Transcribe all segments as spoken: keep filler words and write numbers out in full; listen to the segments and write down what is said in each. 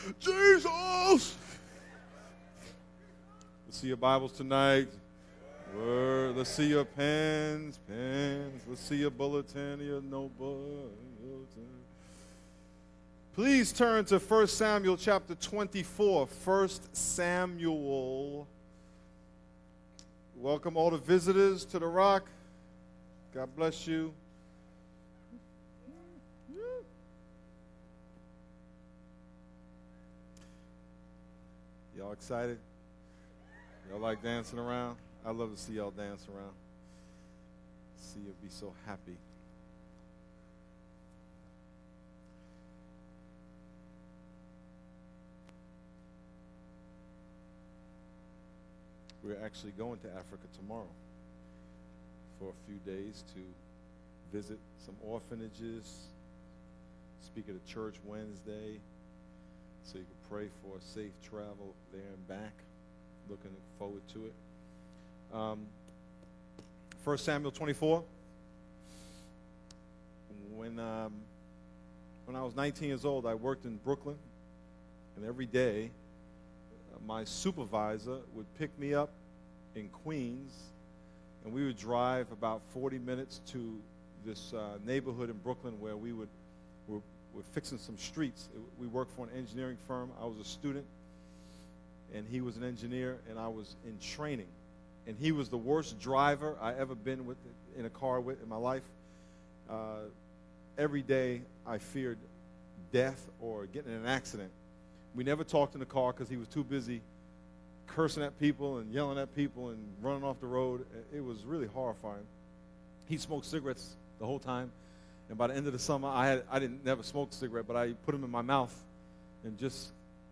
Jesus! Let's see your Bibles tonight. Word. Let's see your pens, pens. Let's see your bulletin, your notebook. Please turn to First Samuel chapter twenty-four. First Samuel. Welcome all the visitors to the Rock. God bless you. Y'all excited? Y'all like dancing around? I love to see y'all dance around. See you be so happy. We're actually going to Africa tomorrow for a few days to visit some orphanages, speak at a church Wednesday, so you can pray for safe travel there and back. Looking forward to it. Um, First Samuel twenty-four. When um, when I was nineteen years old, I worked in Brooklyn, and every day uh, my supervisor would pick me up in Queens, and we would drive about forty minutes to this uh, neighborhood in Brooklyn where we would we're, we're fixing some streets. It, we worked for an engineering firm. I was a student, and he was an engineer, and I was in training. And he was the worst driver I ever been with in a car with in my life. Uh, every day I feared death or getting in an accident. We never talked in the car because he was too busy cursing at people and yelling at people and running off the road. It was really horrifying. He smoked cigarettes the whole time. And by the end of the summer, I had I didn't never smoke a cigarette, but I put them in my mouth and just.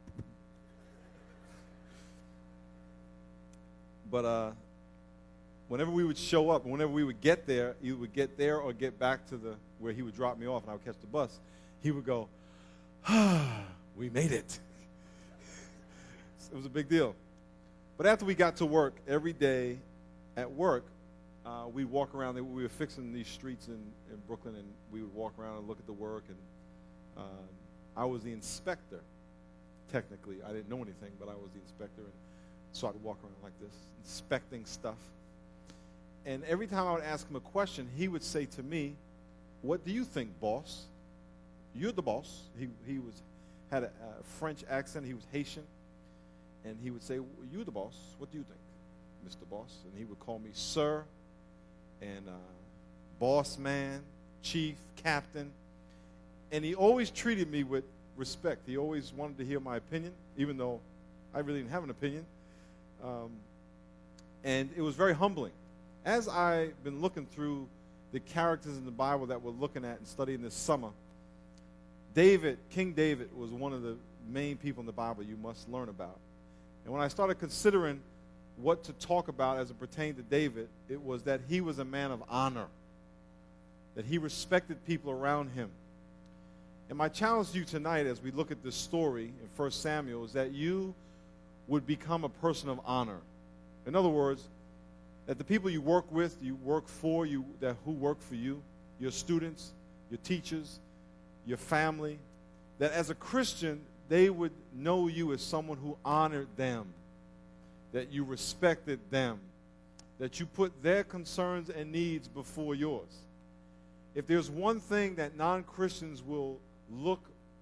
But uh, whenever we would show up, whenever we would get there, you would get there or get back to the where he would drop me off and I would catch the bus, he would go, ah, we made it. It was a big deal. But after we got to work, every day at work, uh, we'd walk around. We were fixing these streets in, in Brooklyn, and we would walk around and look at the work. And um, I was the inspector, technically. I didn't know anything, but I was the inspector. And so I'd walk around like this, inspecting stuff. And every time I would ask him a question, he would say to me, what do you think, boss? You're the boss. He he was had a, a French accent. He was Haitian. And he would say, you're the boss. What do you think, Mister Boss? And he would call me sir and uh, boss man, chief, captain. And he always treated me with respect. He always wanted to hear my opinion, even though I really didn't have an opinion. Um, and it was very humbling. As I've been looking through the characters in the Bible that we're looking at and studying this summer, David, King David, was one of the main people in the Bible you must learn about. And when I started considering what to talk about as it pertained to David, it was that he was a man of honor, that he respected people around him. And my challenge to you tonight as we look at this story in First Samuel is that you would become a person of honor. In other words, that the people you work with, you work for, you that who work for you, your students, your teachers, your family, that as a Christian, they would know you as someone who honored them, that you respected them, that you put their concerns and needs before yours. If there's one thing that non-Christians will look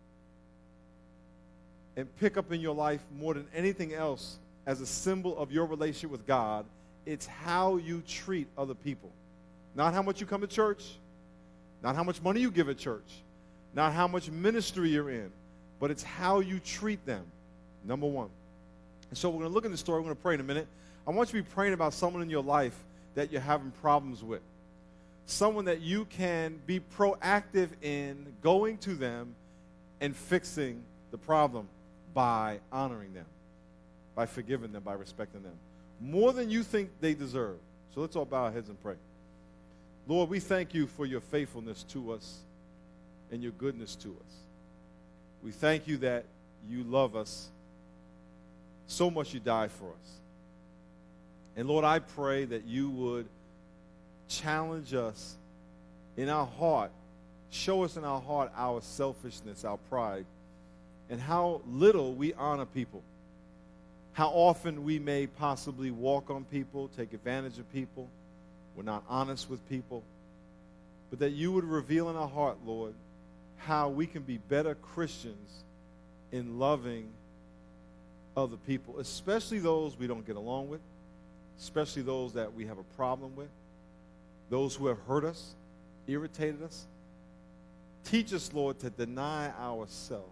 and pick up in your life more than anything else as a symbol of your relationship with God, it's how you treat other people. Not how much you come to church, not how much money you give at church, not how much ministry you're in, but it's how you treat them, number one. And so we're going to look at the story. We're going to pray in a minute. I want you to be praying about someone in your life that you're having problems with, someone that you can be proactive in going to them and fixing the problem by honoring them, by forgiving them, by respecting them, more than you think they deserve. So let's all bow our heads and pray. Lord, we thank you for your faithfulness to us and your goodness to us. We thank you that you love us so much you died for us. And Lord, I pray that you would challenge us in our heart, show us in our heart our selfishness, our pride, and how little we honor people. How often we may possibly walk on people, take advantage of people. We're not honest with people. But that you would reveal in our heart, Lord, how we can be better Christians in loving other people, especially those we don't get along with, especially those that we have a problem with, those who have hurt us, irritated us. Teach us, Lord, to deny ourselves,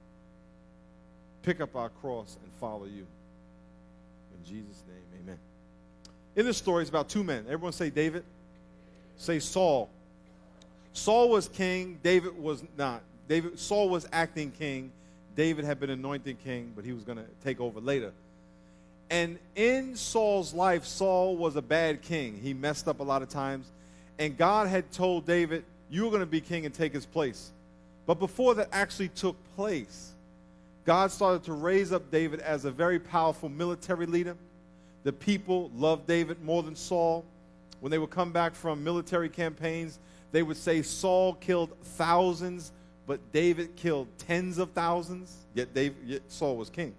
pick up our cross, and follow you. In Jesus' name, amen. In this story, it's about two men. Everyone say David. Say Saul. Saul was king. David was not. David, Saul was acting king. David had been anointed king, but he was going to take over later. And in Saul's life, Saul was a bad king. He messed up a lot of times. And God had told David, you were going to be king and take his place. But before that actually took place, God started to raise up David as a very powerful military leader. The people loved David more than Saul. When they would come back from military campaigns, they would say Saul killed thousands, but David killed tens of thousands, yet, David, yet Saul was king.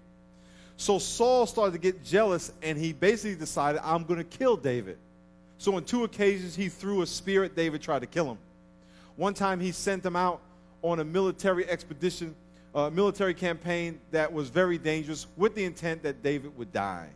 So Saul started to get jealous, and he basically decided, I'm going to kill David. So on two occasions, he threw a spear at David, tried to kill him. One time, he sent him out on a military expedition, a military campaign that was very dangerous, with the intent that David would die.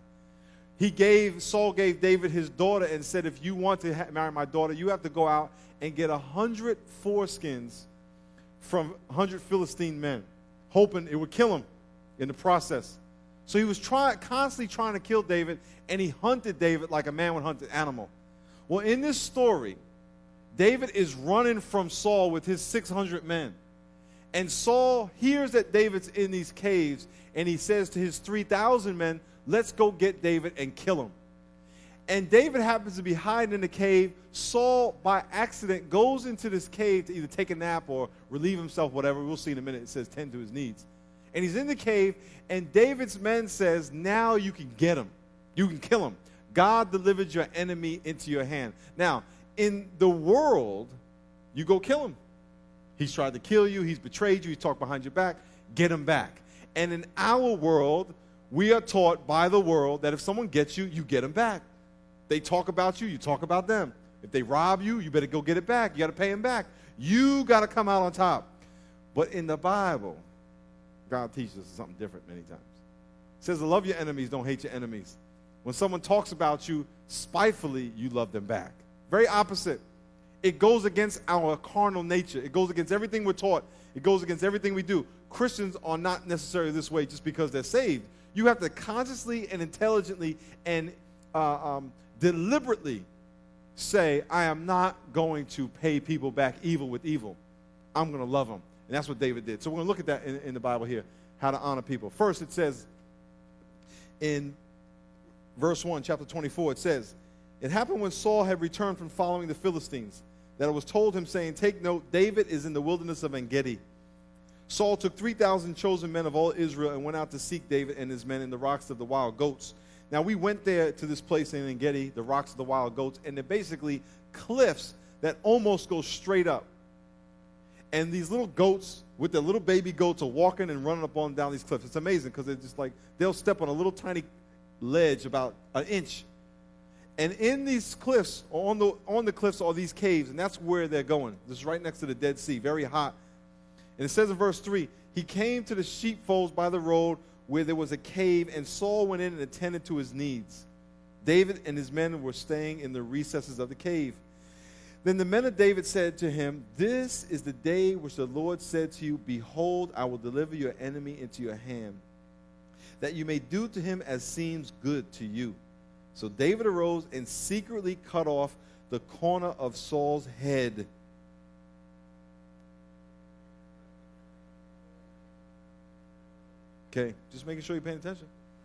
He gave, Saul gave David his daughter and said, if you want to ha- marry my daughter, you have to go out and get a hundred foreskins from a hundred Philistine men, hoping it would kill him in the process. So he was try, constantly trying to kill David, and he hunted David like a man would hunt an animal. Well, in this story, David is running from Saul with his six hundred men. And Saul hears that David's in these caves, and he says to his three thousand men, let's go get David and kill him. And David happens to be hiding in the cave. Saul, by accident, goes into this cave to either take a nap or relieve himself, whatever. We'll see in a minute. It says tend to his needs. And he's in the cave, and David's men says, now you can get him. You can kill him. God delivered your enemy into your hand. Now, in the world, you go kill him. He's tried to kill you. He's betrayed you. He's talked behind your back. Get him back. And in our world, we are taught by the world that if someone gets you, you get them back. They talk about you, you talk about them. If they rob you, you better go get it back. You got to pay them back. You got to come out on top. But in the Bible, God teaches us something different many times. It says, love your enemies, don't hate your enemies. When someone talks about you spitefully, you love them back. Very opposite. It goes against our carnal nature. It goes against everything we're taught. It goes against everything we do. Christians are not necessarily this way just because they're saved. You have to consciously and intelligently and uh, um, deliberately say, I am not going to pay people back evil with evil. I'm going to love them. And that's what David did. So we're going to look at that in, in the Bible here, how to honor people. First, it says in verse one, chapter twenty-four, it says, it happened when Saul had returned from following the Philistines, that it was told him, saying, take note, David is in the wilderness of En-Gedi. Saul took three thousand chosen men of all Israel and went out to seek David and his men in the rocks of the wild goats. Now, we went there to this place in En-Gedi, the rocks of the wild goats, and they're basically cliffs that almost go straight up. And these little goats with their little baby goats are walking and running up on down these cliffs. It's amazing because they're just like, they'll step on a little tiny ledge about an inch. And in these cliffs, on the, on the cliffs are these caves, and that's where they're going. This is right next to the Dead Sea, very hot. And it says in verse three, he came to the sheepfolds by the road where there was a cave, and Saul went in and attended to his needs. David and his men were staying in the recesses of the cave. Then the men of David said to him, this is the day which the Lord said to you, behold, I will deliver your enemy into your hand, that you may do to him as seems good to you. So David arose and secretly cut off the corner of Saul's head. Okay, just making sure you're paying attention.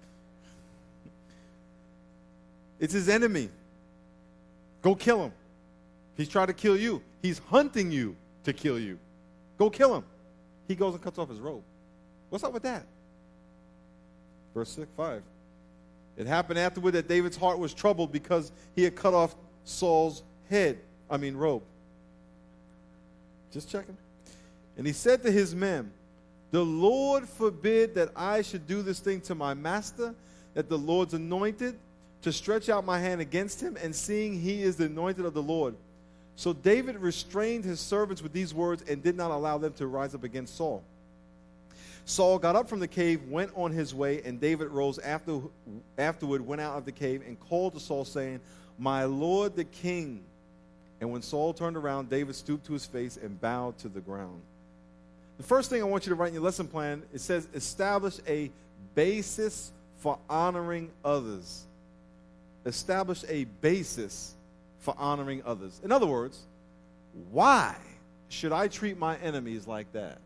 It's his enemy. Go kill him. He's trying to kill you. He's hunting you to kill you. Go kill him. He goes and cuts off his robe. What's up with that? Verse six, five. It happened afterward that David's heart was troubled because he had cut off Saul's head, I mean robe. Just checking. And he said to his men, The Lord forbid that I should do this thing to my master, that the Lord's anointed, to stretch out my hand against him, and seeing he is the anointed of the Lord. So David restrained his servants with these words and did not allow them to rise up against Saul. Saul got up from the cave, went on his way, and David rose after, afterward, went out of the cave, and called to Saul, saying, My Lord the king. And when Saul turned around, David stooped to his face and bowed to the ground. The first thing I want you to write in your lesson plan, it says, establish a basis for honoring others. Establish a basis for honoring others. In other words, why should I treat my enemies like that?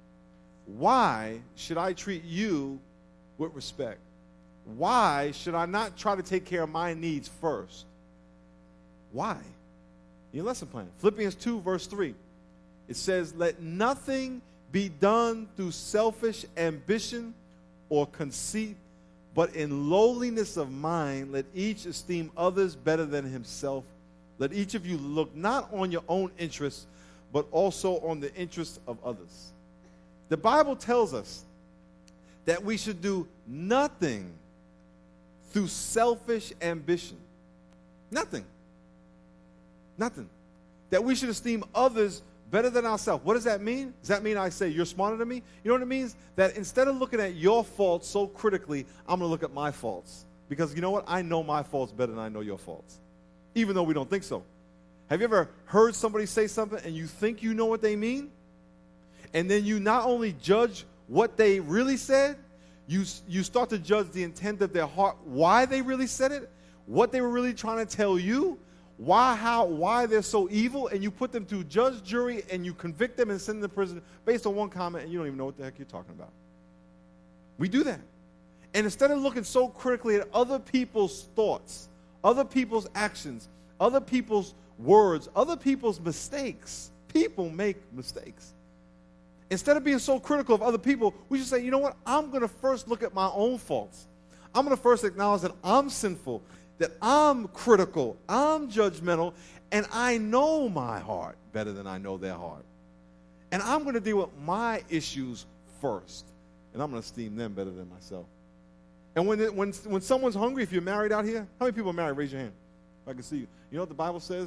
Why should I treat you with respect? Why should I not try to take care of my needs first? Why? Your lesson plan. Philippians two, verse three. It says, let nothing be done through selfish ambition or conceit, but in lowliness of mind, let each esteem others better than himself. Let each of you look not on your own interests, but also on the interests of others. The Bible tells us that we should do nothing through selfish ambition. Nothing. Nothing. That we should esteem others better than ourselves. What does that mean? Does that mean I say, you're smarter than me? You know what it means? That instead of looking at your faults so critically, I'm going to look at my faults. Because you know what? I know my faults better than I know your faults. Even though we don't think so. Have you ever heard somebody say something and you think you know what they mean? And then you not only judge what they really said, you, you start to judge the intent of their heart, why they really said it, what they were really trying to tell you, why, how, why they're so evil, and you put them to judge, jury, and you convict them and send them to prison based on one comment, and you don't even know what the heck you're talking about. We do that. And instead of looking so critically at other people's thoughts, other people's actions, other people's words, other people's mistakes, people make mistakes. Instead of being so critical of other people, we should say, you know what? I'm going to first look at my own faults. I'm going to first acknowledge that I'm sinful, that I'm critical, I'm judgmental, and I know my heart better than I know their heart. And I'm going to deal with my issues first, and I'm going to esteem them better than myself. And when, it, when, when someone's hungry, if you're married out here, how many people are married? Raise your hand. I can see you. You know what the Bible says?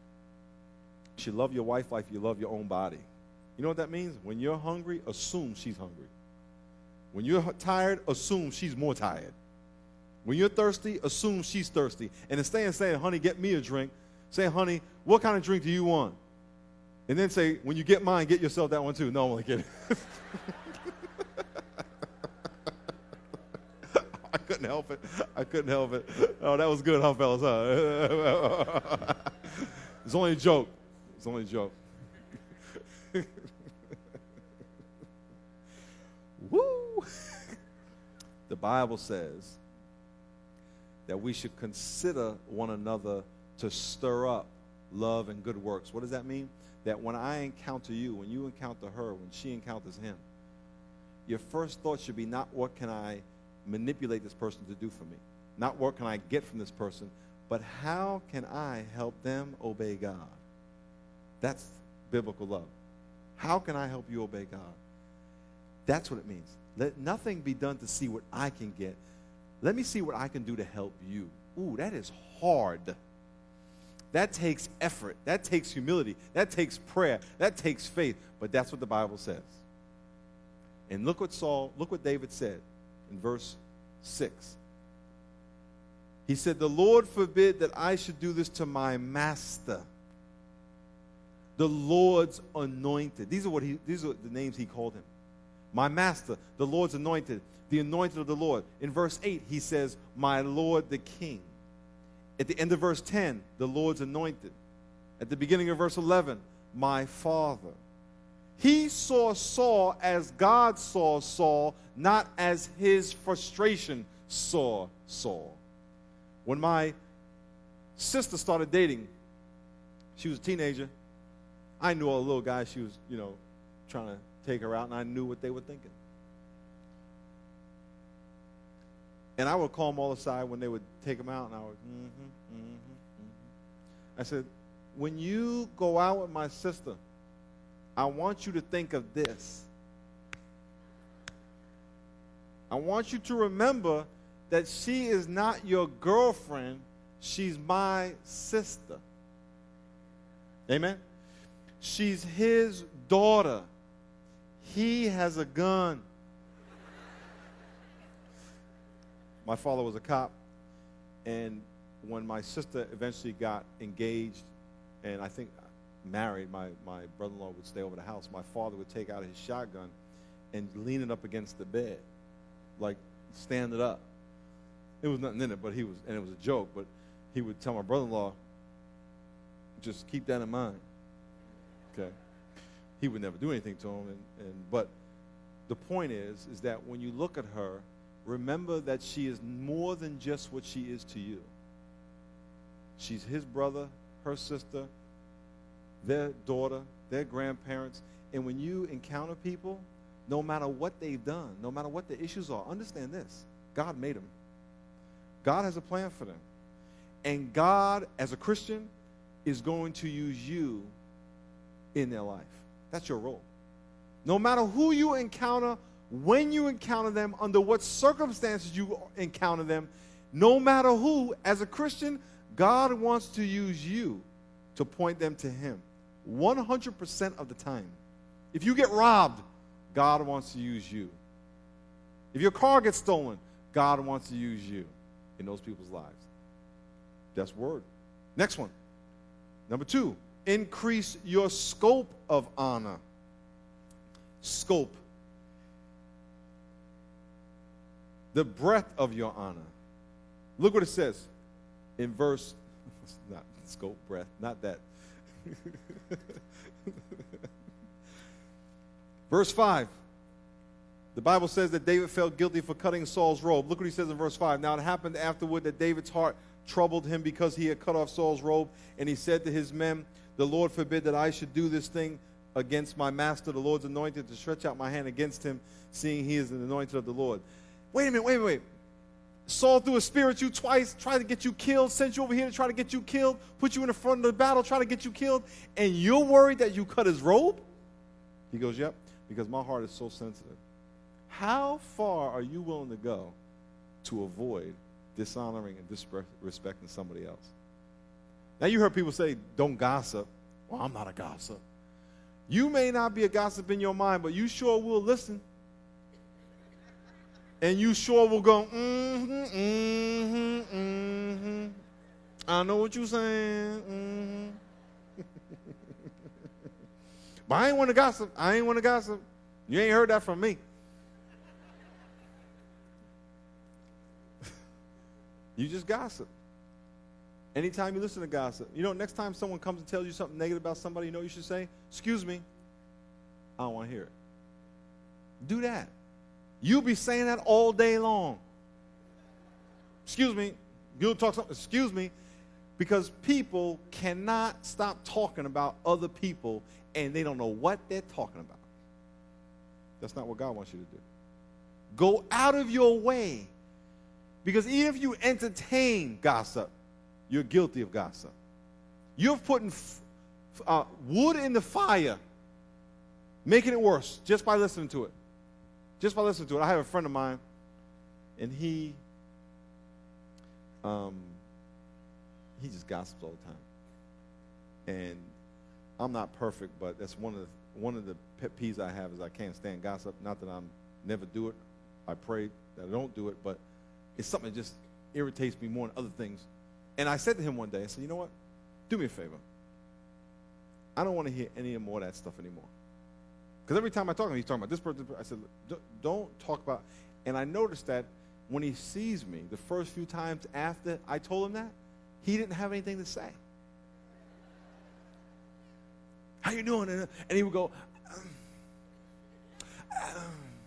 You should love your wife like you love your own body. You know what that means? When you're hungry, assume she's hungry. When you're tired, assume she's more tired. When you're thirsty, assume she's thirsty. And instead of saying, honey, get me a drink, say, honey, what kind of drink do you want? And then say, when you get mine, get yourself that one too. No, I'm only kidding. I couldn't help it. I couldn't help it. Oh, that was good, huh, fellas? Huh? It's only a joke. It's only a joke. Woo! The Bible says that we should consider one another to stir up love and good works. What does that mean? That when I encounter you, when you encounter her, when she encounters him, your first thought should be not what can I manipulate this person to do for me, not what can I get from this person, but how can I help them obey God? That's biblical love. How can I help you obey God? That's what it means. Let nothing be done to see what I can get. Let me see what I can do to help you. Ooh, that is hard. That takes effort. That takes humility. That takes prayer. That takes faith. But that's what the Bible says. And look what Saul, look what David said in verse six. He said, the Lord forbid that I should do this to my master, the Lord's anointed. These are what he, these are the names he called him. My master, the Lord's anointed, the anointed of the Lord. In verse eight, he says, my Lord the king. At the end of verse ten, the Lord's anointed. At the beginning of verse eleven, my father. He saw Saul as God saw Saul, not as his frustration saw Saul. When my sister started dating, she was a teenager. I knew all the little guys she was, you know, trying to take her out, and I knew what they were thinking. And I would call them all aside when they would take them out, and I would, mm-hmm, mm-hmm, mm-hmm. I said, when you go out with my sister, I want you to think of this. I want you to remember that she is not your girlfriend. She's my sister. Amen? She's his daughter. He has a gun. My father was a cop, and when my sister eventually got engaged and I think married, my, my brother-in-law would stay over the house. My father would take out his shotgun and lean it up against the bed, like stand it up. It was nothing in it, but he was, and it was a joke, but he would tell my brother-in-law, just keep that in mind. Okay? He would never do anything to him, and, and but the point is, is that when you look at her, remember that she is more than just what she is to you. She's his brother, her sister, their daughter, their grandparents. And when you encounter people, no matter what they've done, no matter what the issues are, understand this. God made them. God has a plan for them. And God, as a Christian, is going to use you in their life. That's your role. No matter who you encounter, when you encounter them, under what circumstances you encounter them, no matter who, as a Christian, God wants to use you to point them to him one hundred percent of the time. If you get robbed, God wants to use you. If your car gets stolen, God wants to use you in those people's lives. That's word. Next one. Number two, increase your scope of honor. Scope. The breadth of your honor. Look what it says in verse, not scope, breadth, not that. Verse five. The Bible says that David felt guilty for cutting Saul's robe. Look what he says in verse five. Now it happened afterward that David's heart troubled him because he had cut off Saul's robe, and he said to his men, the Lord forbid that I should do this thing against my master, the Lord's anointed, to stretch out my hand against him, seeing he is an anointed of the Lord. Wait a minute, wait a minute, wait. Saul threw a spear at you twice, tried to get you killed, sent you over here to try to get you killed, put you in the front of the battle, try to get you killed, and you're worried that you cut his robe? He goes, yep, because my heart is so sensitive. How far are you willing to go to avoid dishonoring and disrespecting somebody else? Now, you heard people say, don't gossip. Well, I'm not a gossip. You may not be a gossip in your mind, but you sure will listen. And you sure will go, mm-hmm, mm-hmm, mm-hmm. I know what you're saying. Mm-hmm. But I ain't want to gossip. I ain't want to gossip. You ain't heard that from me. You just gossip. Anytime you listen to gossip. You know, next time someone comes and tells you something negative about somebody, you know what you should say? Excuse me. I don't want to hear it. Do that. You'll be saying that all day long. Excuse me. You'll talk something. Excuse me. Because people cannot stop talking about other people, and they don't know what they're talking about. That's not what God wants you to do. Go out of your way. Because even if you entertain gossip, you're guilty of gossip. You're putting uh, wood in the fire, making it worse just by listening to it. Just by listening to it. I have a friend of mine, and he, um, he just gossips all the time. And I'm not perfect, but that's one of the, one of the pet peeves I have is I can't stand gossip. Not that I'm never do it. I pray that I don't do it, but it's something that just irritates me more than other things. And I said to him one day, I said, you know what? Do me a favor. I don't want to hear any more of that stuff anymore. Because every time I talk to him, he's talking about this person. I said, don't talk about. And I noticed that when he sees me, the first few times after I told him that, he didn't have anything to say. How you doing? And he would go, um, um.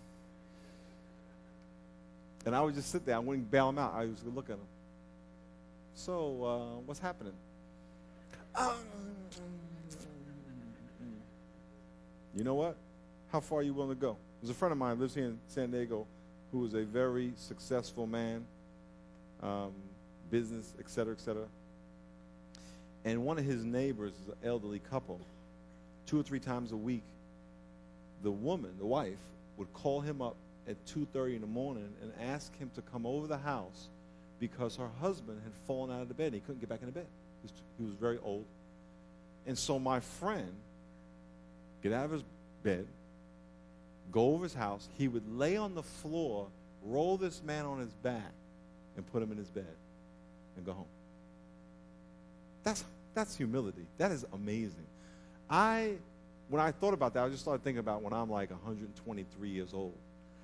And I would just sit there. I wouldn't bail him out. I was going to look at him. So, uh, what's happening? Um, you know what? How far are you willing to go? There's a friend of mine who lives here in San Diego who is a very successful man, um, business, et cetera, et cetera. And one of his neighbors is an elderly couple. Two or three times a week, the woman, the wife, would call him up at two thirty in the morning and asked him to come over the house because her husband had fallen out of the bed and he couldn't get back in the bed. He was, he was very old. And so my friend, get out of his bed, go over his house. He would lay on the floor, roll this man on his back, and put him in his bed and go home. That's that's humility. That is amazing. I, when I thought about that, I just started thinking about when I'm like one hundred twenty-three years old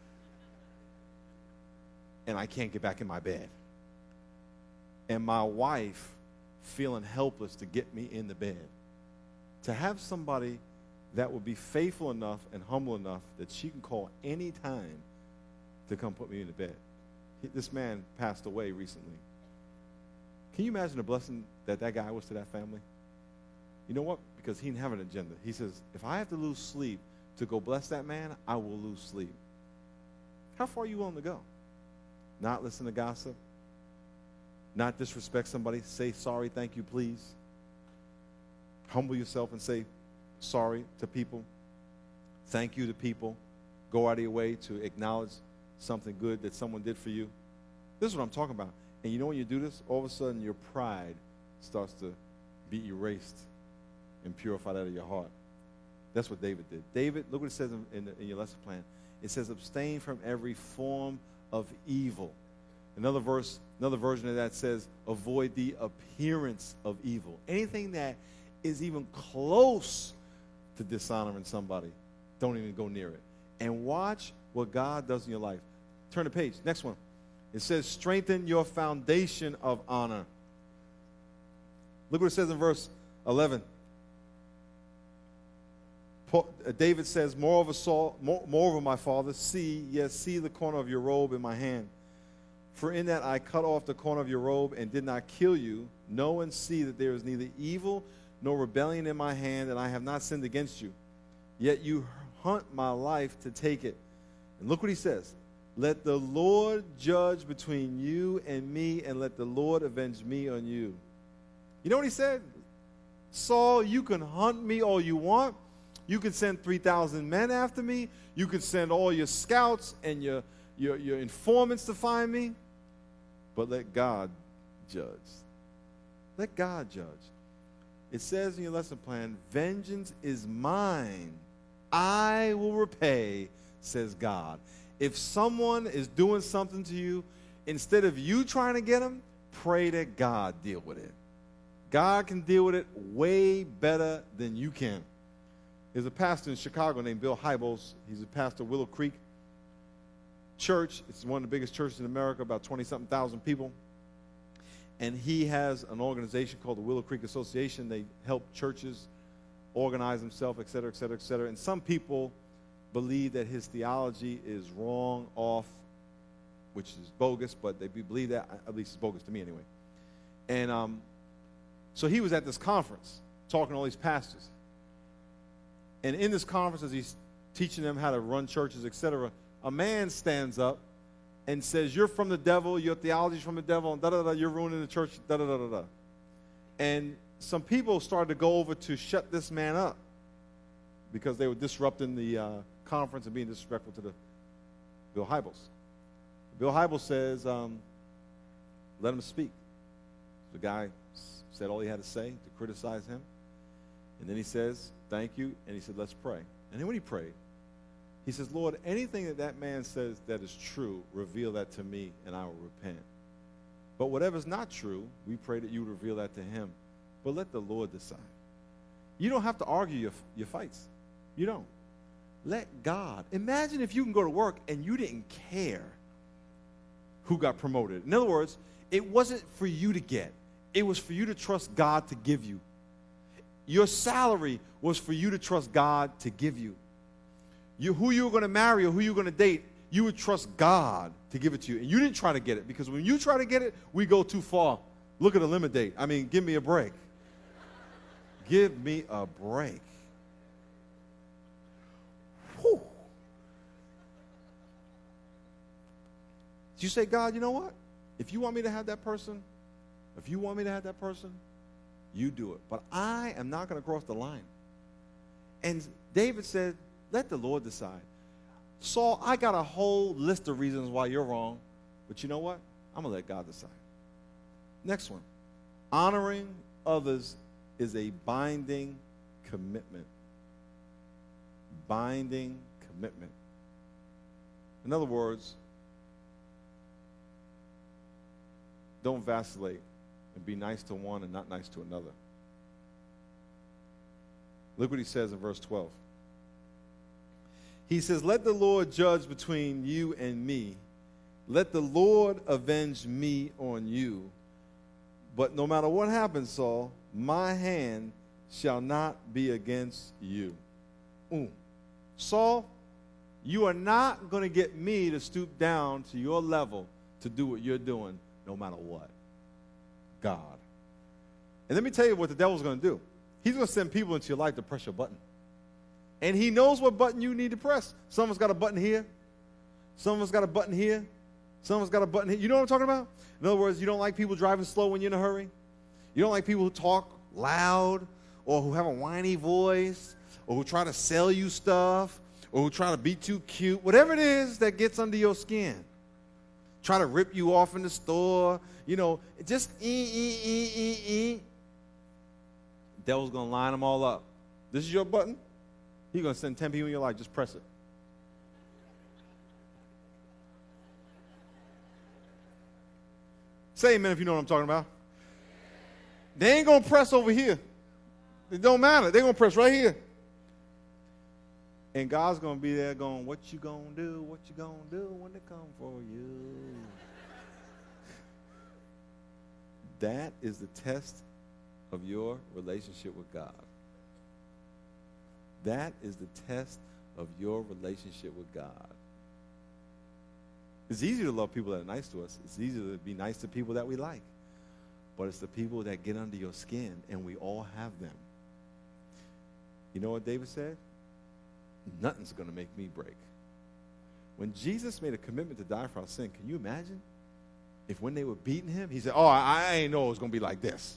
and I can't get back in my bed. And my wife feeling helpless to get me in the bed. To have somebody that would be faithful enough and humble enough that she can call any time to come put me in the bed. He, this man passed away recently. Can you imagine the blessing that that guy was to that family? You know what? Because he didn't have an agenda. He says, if I have to lose sleep to go bless that man, I will lose sleep. How far are you willing to go? Not listen to gossip? Not disrespect somebody? Say sorry, thank you, please. Humble yourself and say sorry to people. Thank you to people. Go out of your way to acknowledge something good that someone did for you. This is what I'm talking about. And you know when you do this, all of a sudden your pride starts to be erased and purified out of your heart. That's what David did. David, look what it says in, in, the, in your lesson plan. It says, abstain from every form of evil. Another verse, another version of that says, avoid the appearance of evil. Anything that is even close to dishonoring somebody, don't even go near it. And watch what God does in your life. Turn the page. Next one. It says, strengthen your foundation of honor. Look what it says in verse eleven. Paul, uh, David says, moreover, Saul, more, moreover, my father, see, yes, see the corner of your robe in my hand. For in that I cut off the corner of your robe and did not kill you. Know and see that there is neither evil nor rebellion in my hand, and I have not sinned against you. Yet you hunt my life to take it. And look what he says. Let the Lord judge between you and me, and let the Lord avenge me on you. You know what he said? Saul, you can hunt me all you want. You can send three thousand men after me. You can send all your scouts and your, your, your informants to find me. But let God judge. Let God judge. It says in your lesson plan, vengeance is mine. I will repay, says God. If someone is doing something to you, instead of you trying to get them, pray that God deal with it. God can deal with it way better than you can. There's a pastor in Chicago named Bill Hybels. He's a pastor of Willow Creek Church. It's one of the biggest churches in America, about twenty-something thousand people. And he has an organization called the Willow Creek Association. They help churches organize themselves, et cetera, et cetera, et cetera. And some people believe that his theology is wrong, off, which is bogus, but they believe that, at least it's bogus to me anyway. And um, so he was at this conference talking to all these pastors. And in this conference, as he's teaching them how to run churches, et cetera, a man stands up and says, you're from the devil, your theology's from the devil, and da-da-da, you're ruining the church, da-da-da-da-da. And some people started to go over to shut this man up because they were disrupting the uh, conference and being disrespectful to the Bill Hybels. Bill Hybels says, um, let him speak. The guy said all he had to say to criticize him. And then he says, thank you. And he said, let's pray. And then when he prayed, he says, Lord, anything that that man says that is true, reveal that to me and I will repent. But whatever's not true, we pray that you would reveal that to him. But let the Lord decide. You don't have to argue your, your fights. You don't. Let God. Imagine if you can go to work and you didn't care who got promoted. In other words, it wasn't for you to get. It was for you to trust God to give you. Your salary was for you to trust God to give you. You, who you were going to marry or who you were going to date, you would trust God to give it to you. And you didn't try to get it, because when you try to get it, we go too far. Look at the limit date. I mean, give me a break. Give me a break. Whew. You say, God, you know what? If you want me to have that person, if you want me to have that person, you do it. But I am not going to cross the line. And David said, let the Lord decide. Saul, I got a whole list of reasons why you're wrong, but you know what? I'm going to let God decide. Next one. Honoring others is a binding commitment. Binding commitment. In other words, don't vacillate and be nice to one and not nice to another. Look what he says in verse twelve. He says, let the Lord judge between you and me. Let the Lord avenge me on you. But no matter what happens, Saul, my hand shall not be against you. Mm. Saul, you are not going to get me to stoop down to your level to do what you're doing, no matter what. God. And let me tell you what the devil's going to do. He's going to send people into your life to press your button. And he knows what button you need to press. Some of us got a button here. Some of us got a button here. Some of us got a button here. You know what I'm talking about? In other words, you don't like people driving slow when you're in a hurry. You don't like people who talk loud or who have a whiny voice or who try to sell you stuff or who try to be too cute. Whatever it is that gets under your skin. Try to rip you off in the store. You know, just ee, ee, ee, ee, ee. Devil's going to line them all up. This is your button. He's going to send ten people in your life. Just press it. Say amen if you know what I'm talking about. They ain't going to press over here. It don't matter. They're going to press right here. And God's going to be there going, what you going to do? What you going to do when they come for you? That is the test of your relationship with God. That is the test of your relationship with God. It's easy to love people that are nice to us. It's easy to be nice to people that we like. But it's the people that get under your skin, and we all have them. You know what David said? Nothing's going to make me break. When Jesus made a commitment to die for our sin, can you imagine if when they were beating him, he said, oh, I, I ain't know it was going to be like this.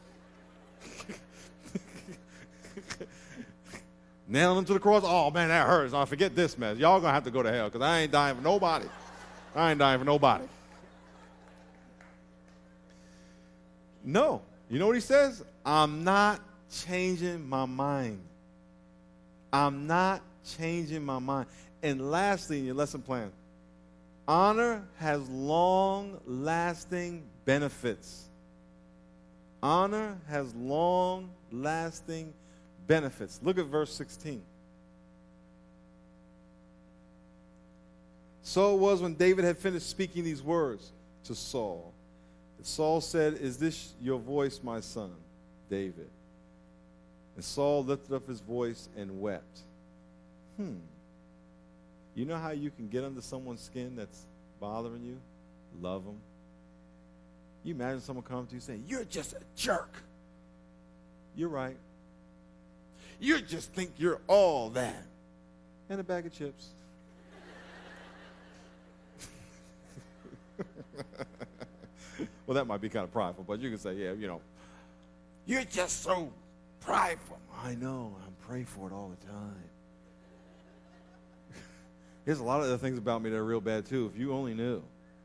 Nailing him to the cross. Oh, man, that hurts. I forget this mess. Y'all going to have to go to hell because I ain't dying for nobody. I ain't dying for nobody. No. You know what he says? I'm not changing my mind. I'm not changing my mind. And lastly, in your lesson plan, honor has long-lasting benefits. Honor has long-lasting benefits. Look at verse sixteen. So it was when David had finished speaking these words to Saul. And Saul said, is this your voice, my son, David? And Saul lifted up his voice and wept. Hmm. You know how you can get under someone's skin that's bothering you? Love them. You imagine someone coming to you saying, you're just a jerk. You're right. You just think you're all that. And a bag of chips. Well, that might be kind of prideful, but you can say, yeah, you know, you're just so prideful. I know. I pray for it all the time. There's a lot of other things about me that are real bad, too, if you only knew.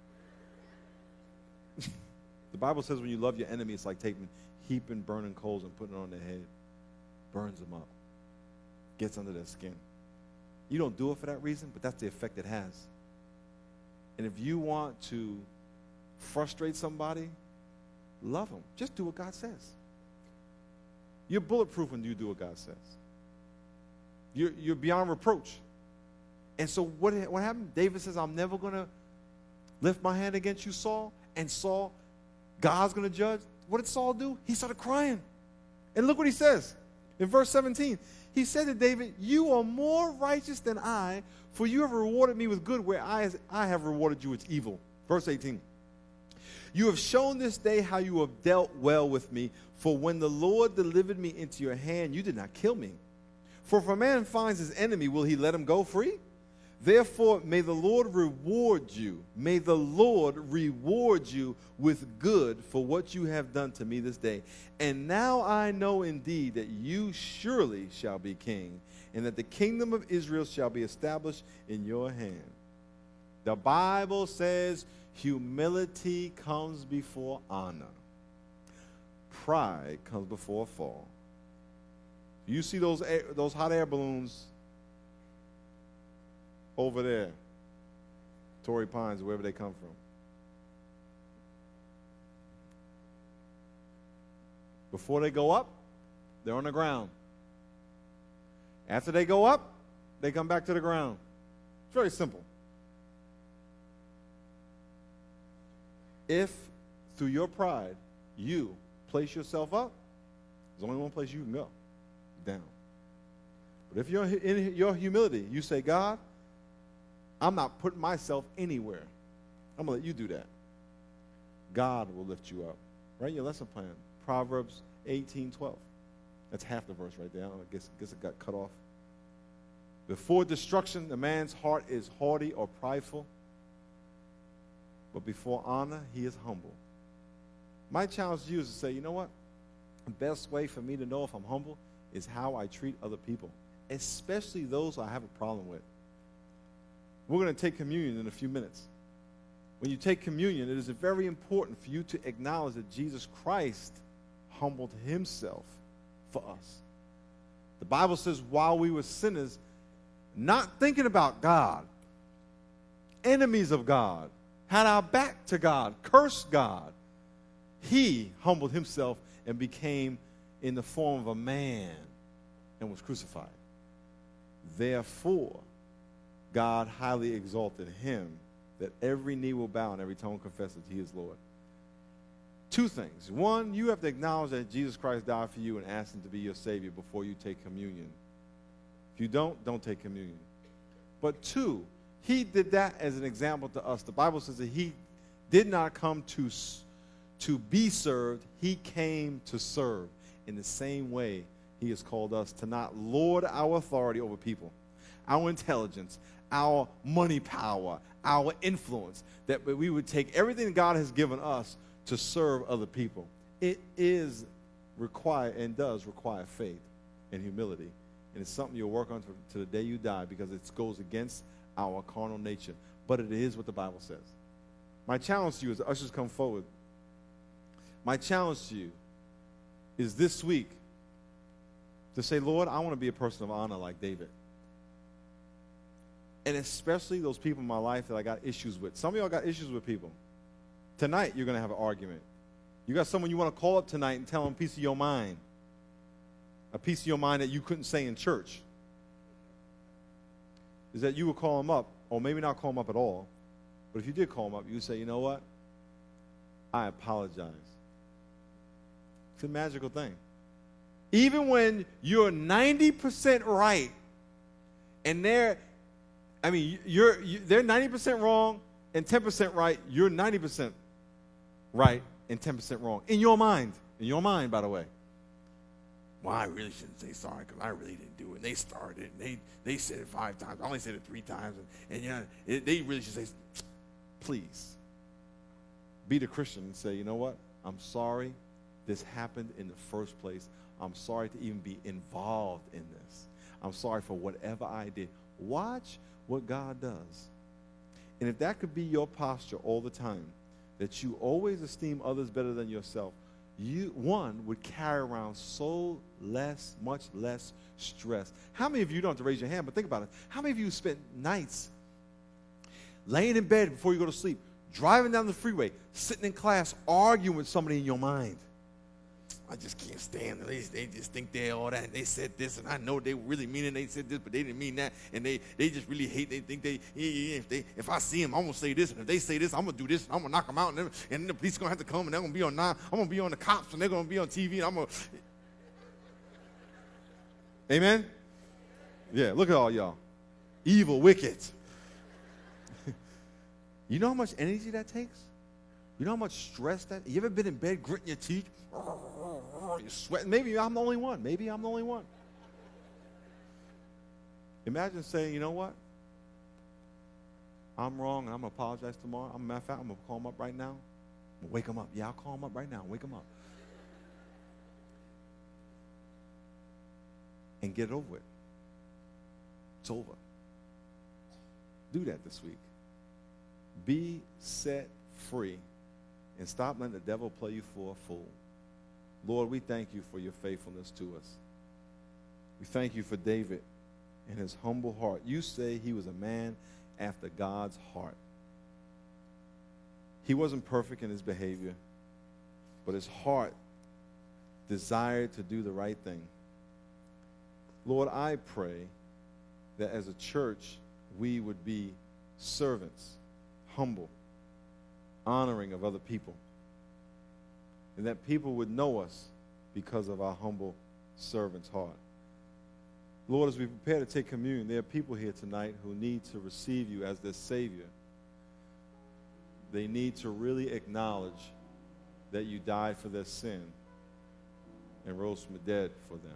The Bible says when you love your enemy, it's like taking heaping burning coals and putting it on their head. Burns them up. Gets under their skin. You don't do it for that reason, but that's the effect it has. And if you want to frustrate somebody, love them. Just do what God says. You're bulletproof when you do what God says. You're, you're beyond reproach. And so what, what happened? David says, I'm never going to lift my hand against you, Saul. And Saul, God's going to judge. What did Saul do? He started crying. And look what he says in verse seventeen. He said to David, you are more righteous than I, for you have rewarded me with good where I, I have rewarded you with evil. Verse eighteen. You have shown this day how you have dealt well with me, for when the Lord delivered me into your hand, you did not kill me. For if a man finds his enemy, will he let him go free? Therefore, may the Lord reward you. May the Lord reward you with good for what you have done to me this day. And now I know indeed that you surely shall be king, and that the kingdom of Israel shall be established in your hand. The Bible says humility comes before honor. Pride comes before a fall. You see those air, those hot air balloons over there, Torrey Pines, wherever they come from. Before they go up, they're on the ground. After they go up, they come back to the ground. It's very simple. If, through your pride, you place yourself up, there's only one place you can go, down. But if you're in your humility, you say, God, I'm not putting myself anywhere. I'm going to let you do that. God will lift you up. Write your lesson plan. Proverbs eighteen twelve. That's half the verse right there. I guess, I guess it got cut off. Before destruction, the man's heart is haughty or prideful. But before honor, he is humble. My challenge to you is to say, you know what? The best way for me to know if I'm humble is how I treat other people, especially those I have a problem with. We're going to take communion in a few minutes. When you take communion, it is very important for you to acknowledge that Jesus Christ humbled himself for us. The Bible says while we were sinners, not thinking about God, enemies of God, had our back to God, cursed God, he humbled himself and became in the form of a man and was crucified. Therefore, God highly exalted him, that every knee will bow and every tongue confess that he is Lord. Two things. One, you have to acknowledge that Jesus Christ died for you and ask him to be your Savior before you take communion. If you don't, don't take communion. But two, he did that as an example to us. The Bible says that he did not come to, to be served. He came to serve. In the same way, he has called us to not lord our authority over people, our intelligence, our money power, our influence, that we would take everything God has given us to serve other people. It is required and does require faith and humility. And it's something you'll work on to, to the day you die, because it goes against our carnal nature. But it is what the Bible says. My challenge to you as the ushers come forward, my challenge to you is this week to say, Lord, I want to be a person of honor like David. And especially those people in my life that I got issues with. Some of y'all got issues with people. Tonight, you're going to have an argument. You got someone you want to call up tonight and tell them a piece of your mind. A piece of your mind that you couldn't say in church. Is that you would call them up, or maybe not call them up at all, but if you did call them up, you would say, you know what? I apologize. It's a magical thing. Even when you're ninety percent right, and they're, I mean, you're, you, they're ninety percent wrong and ten percent right, you're ninety percent right and ten percent wrong. In your mind. In your mind, by the way. Well, I really shouldn't say sorry because I really didn't do it. And they started it. And they, they said it five times. I only said it three times. And, and yeah, it, they really should say, please, be the Christian and say, you know what? I'm sorry this happened in the first place. I'm sorry to even be involved in this. I'm sorry for whatever I did. Watch what God does. And if that could be your posture all the time, that you always esteem others better than yourself, you, one, would carry around so less, much less stress. How many of you, don't have to raise your hand, but think about it. How many of you spent nights laying in bed before you go to sleep, driving down the freeway, sitting in class, arguing with somebody in your mind? I just can't stand them. They, they just think they're all that, and they said this, and I know they really mean it. They said this, but they didn't mean that, and they, they just really hate. They think they, yeah, yeah, if they, if I see them, I'm gonna say this, and if they say this, I'm gonna do this, and I'm gonna knock them out, and then, and then the police gonna have to come, and they're gonna be on nine. I'm gonna be on the cops, and they're gonna be on T V, and I'm gonna. Amen. Yeah, look at all y'all, evil, wicked. You know how much energy that takes? You know how much stress that? You ever been in bed gritting your teeth? You're sweating. Maybe I'm the only one. Maybe I'm the only one. Imagine saying, you know what? I'm wrong, and I'm going to apologize tomorrow. I'm, matter of fact, I'm going to call him up right now. I'm going to wake him up. Yeah, I'll call him up right now. Wake him up. And get it over with. It's over. Do that this week. Be set free and stop letting the devil play you for a fool. Lord, we thank you for your faithfulness to us. We thank you for David and his humble heart. You say he was a man after God's heart. He wasn't perfect in his behavior, but his heart desired to do the right thing. Lord, I pray that as a church, we would be servants, humble, honoring of other people, and that people would know us because of our humble servant's heart. Lord, as we prepare to take communion, there are people here tonight who need to receive you as their Savior. They need to really acknowledge that you died for their sin and rose from the dead for them.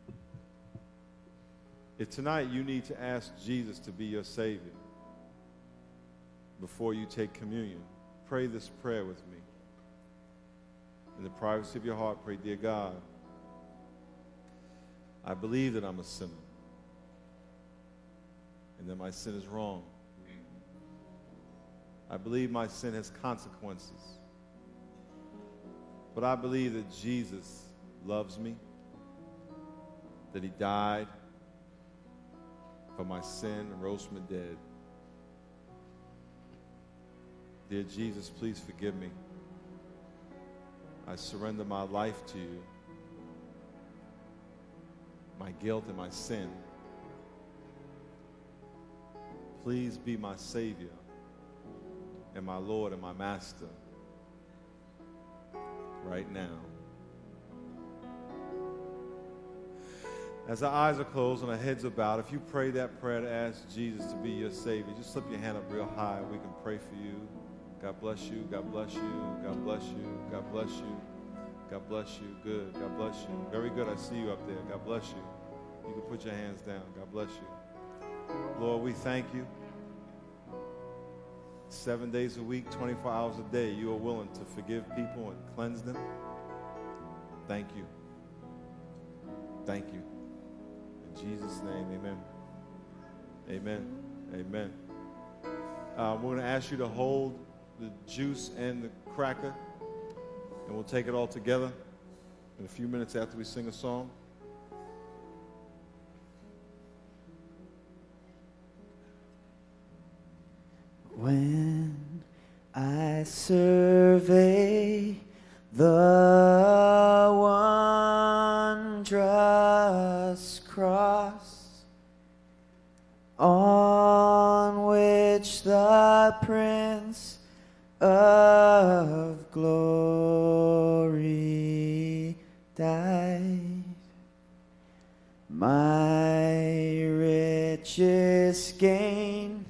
If tonight you need to ask Jesus to be your Savior before you take communion, pray this prayer with me. In the privacy of your heart, pray, dear God, I believe that I'm a sinner and that my sin is wrong. I believe my sin has consequences. But I believe that Jesus loves me, that he died for my sin and rose from the dead. Dear Jesus, please forgive me. I surrender my life to you, my guilt and my sin. Please be my Savior and my Lord and my Master right now. As our eyes are closed and our heads are bowed, if you pray that prayer to ask Jesus to be your Savior, just slip your hand up real high. We can pray for you. God bless you. God bless you. God bless you. God bless you. God bless you. Good. God bless you. Very good. I see you up there. God bless you. You can put your hands down. God bless you. Lord, we thank you. Seven days a week, twenty-four hours a day, you are willing to forgive people and cleanse them. Thank you. Thank you. In Jesus' name, amen. Amen. Amen. Uh, we're going to ask you to hold the juice and the cracker, and we'll take it all together in a few minutes after we sing a song. When I survey the wondrous cross on which the Prince of Glory died, my richest gain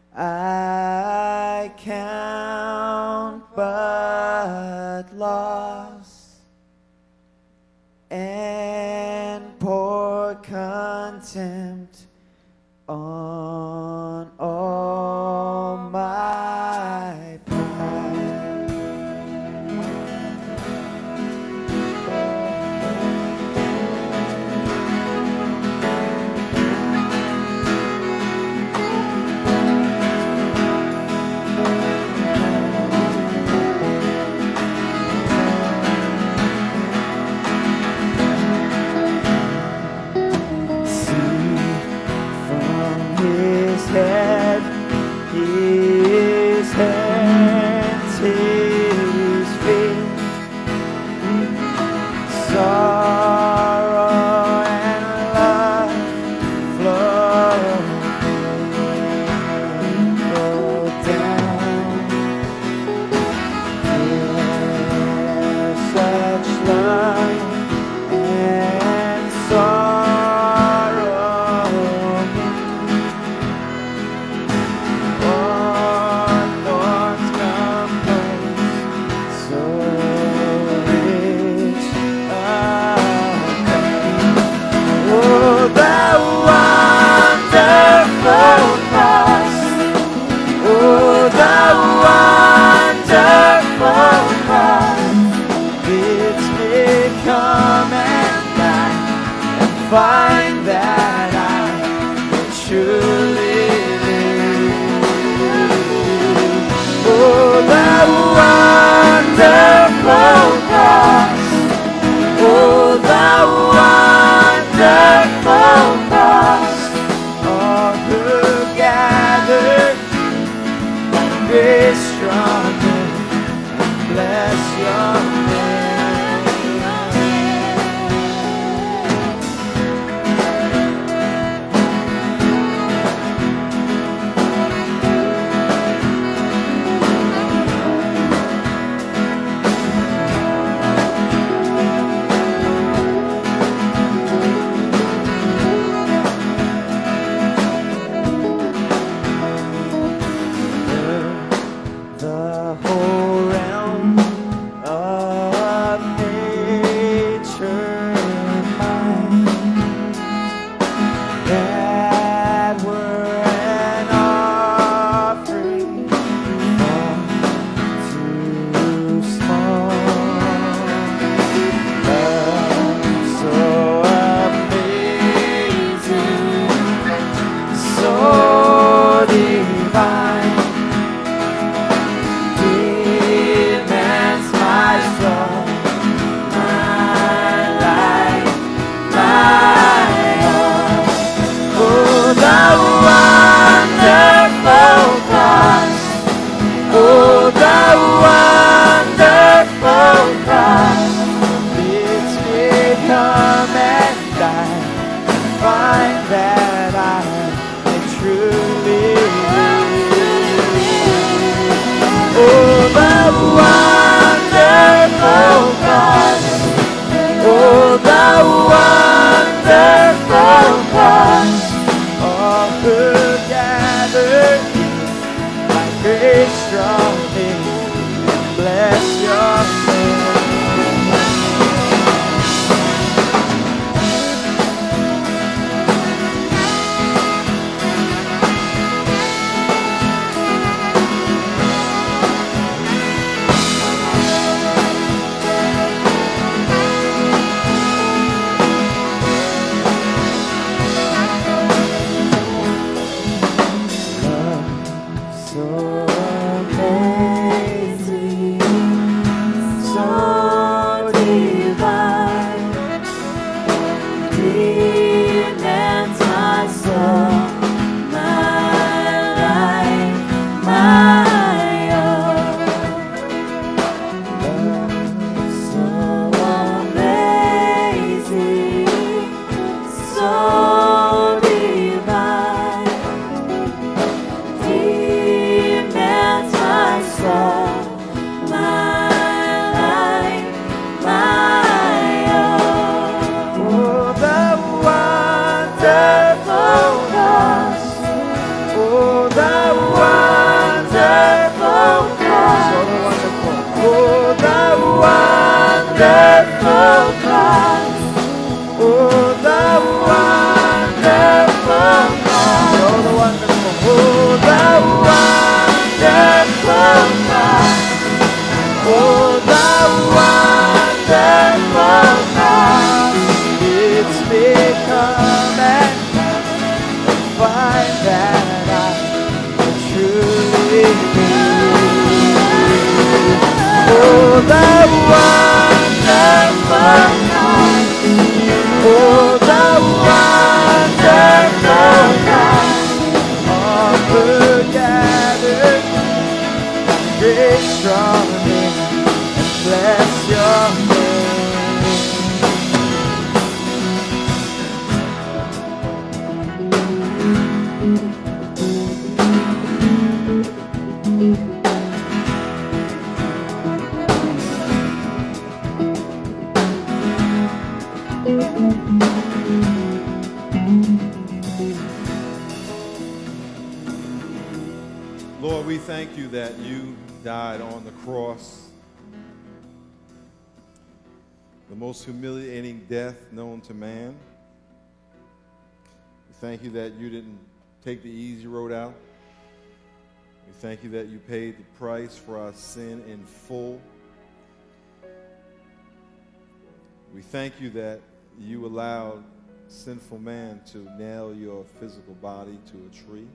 I count but loss, and pour contempt on all my pride. Lord, we thank you that you died on the cross, the most humiliating death known to man. We thank you that you didn't take the easy road out. We thank you that you paid the price for our sin in full. We thank you that you allowed sinful man to nail your physical body to a tree.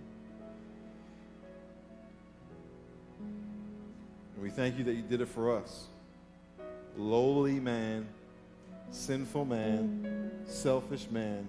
And we thank you that you did it for us. Lowly man, sinful man, selfish man.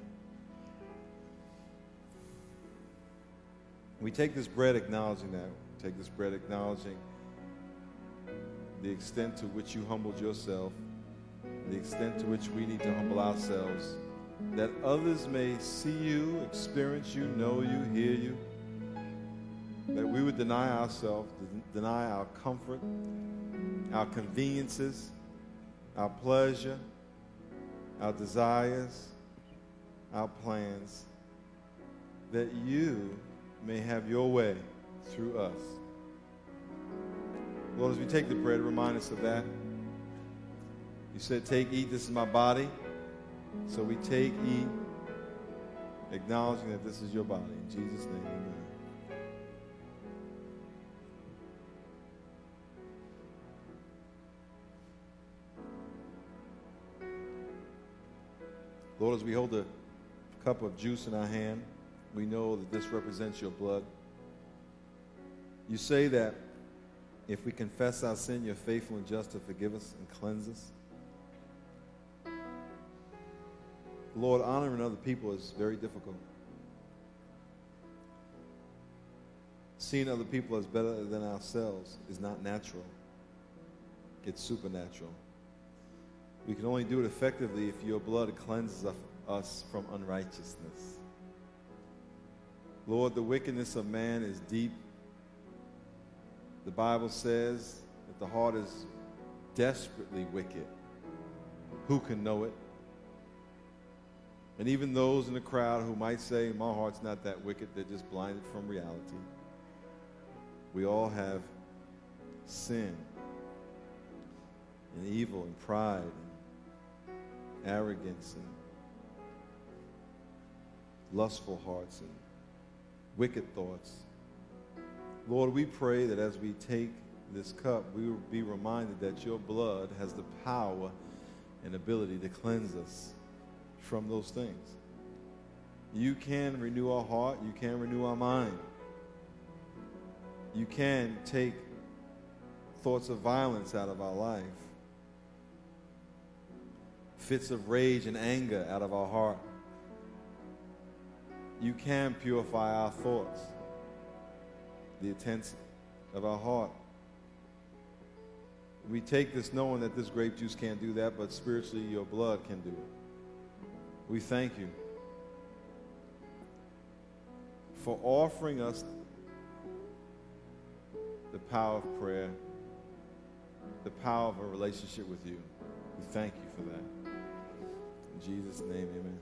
We take this bread acknowledging that. We take this bread acknowledging the extent to which you humbled yourself, the extent to which we need to humble ourselves, that others may see you, experience you, know you, hear you, that we would deny ourselves, deny our comfort, our conveniences, our pleasure, our desires, our plans, that you may have your way through us. Lord, as we take the bread, remind us of that. You said, take, eat, this is my body. So we take, eat, acknowledging that this is your body. In Jesus' name, amen. Lord, as we hold a cup of juice in our hand, we know that this represents your blood. You say that if we confess our sin, you're faithful and just to forgive us and cleanse us. Lord, honoring other people is very difficult. Seeing other people as better than ourselves is not natural. It's supernatural. We can only do it effectively if your blood cleanses us from unrighteousness. Lord, the wickedness of man is deep. The Bible says that the heart is desperately wicked. Who can know it? And even those in the crowd who might say, my heart's not that wicked, they're just blinded from reality. We all have sin and evil and pride and arrogance and lustful hearts and wicked thoughts. Lord, we pray that as we take this cup, we will be reminded that your blood has the power and ability to cleanse us from those things. You can renew our heart. You can renew our mind. You can take thoughts of violence out of our life, fits of rage and anger out of our heart. You can purify our thoughts, the intents of our heart. We take this knowing that this grape juice can't do that, but spiritually your blood can do it. We thank you for offering us the power of prayer, the power of a relationship with you. We thank you for that. In Jesus' name, amen.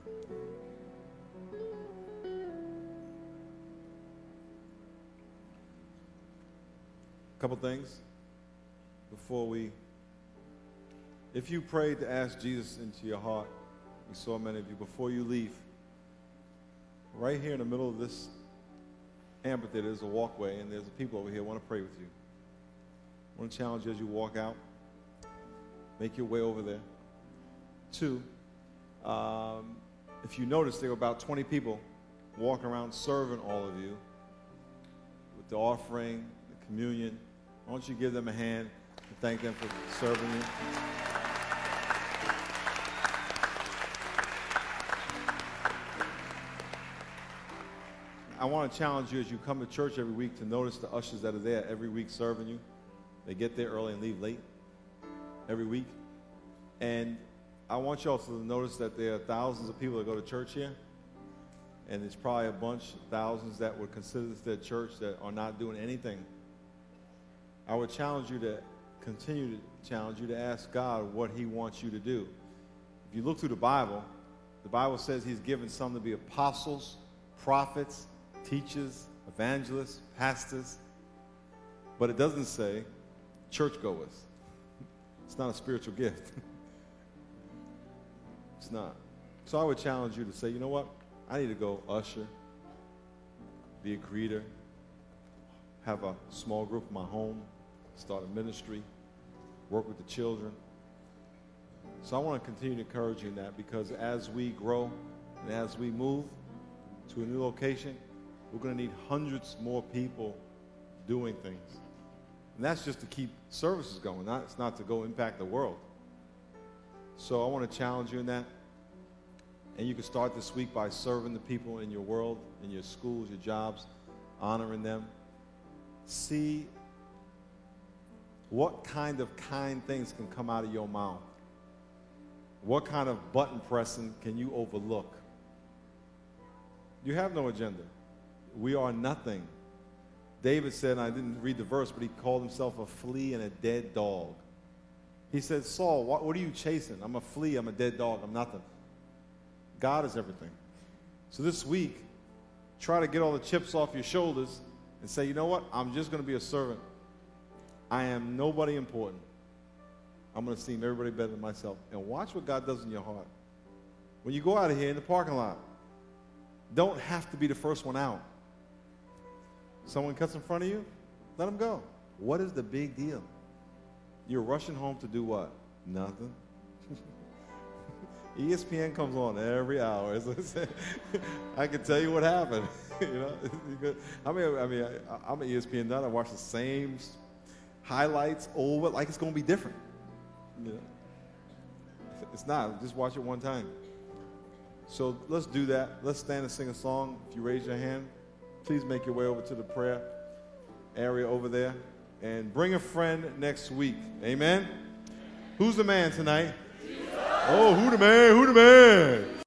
A couple things before we, if you prayed to ask Jesus into your heart, we saw many of you, before you leave, right here in the middle of this amphitheater, there's a walkway, and there's people over here who want to pray with you. I want to challenge you as you walk out. Make your way over there. Two, um, if you notice, there were about twenty people walking around serving all of you with the offering, the communion. Why don't you give them a hand and thank them for serving you? I want to challenge you as you come to church every week to notice the ushers that are there every week serving you. They get there early and leave late every week. And I want you also to notice that there are thousands of people that go to church here. And there's probably a bunch, thousands that would consider this their church that are not doing anything. I would challenge you to continue to challenge you to ask God what he wants you to do. If you look through the Bible, the Bible says he's given some to be apostles, prophets, teachers, evangelists, pastors, but it doesn't say churchgoers. It's not a spiritual gift. It's not. So I would challenge you to say, you know what? I need to go usher, be a greeter, have a small group in my home, start a ministry, work with the children. So I want to continue to encourage you in that, because as we grow and as we move to a new location, we're going to need hundreds more people doing things. And that's just to keep services going. Not, it's not to go impact the world. So I want to challenge you in that. And you can start this week by serving the people in your world, in your schools, your jobs, honoring them. See What kind of kind things can come out of your mouth? What kind of button pressing can you overlook? You have no agenda. We are nothing. David said, and I didn't read the verse, but he called himself a flea and a dead dog. He said, Saul, what, what are you chasing? I'm a flea, I'm a dead dog, I'm nothing. God is everything. So this week, try to get all the chips off your shoulders and say, you know what? I'm just going to be a servant. I am nobody important. I'm going to seem everybody better than myself. And watch what God does in your heart. When you go out of here in the parking lot, don't have to be the first one out. Someone cuts in front of you, let them go. What is the big deal? You're rushing home to do what? Nothing. E S P N comes on every hour. I can tell you what happened. You know, I mean, I mean, I, I'm an E S P N nut. I watch the same highlights over, like it's going to be different. You know, it's not. Just watch it one time. So let's do that. Let's stand and sing a song. If you raise your hand, please make your way over to the prayer area over there. And bring a friend next week. Amen? Who's the man tonight? Oh, who the man? Who the man?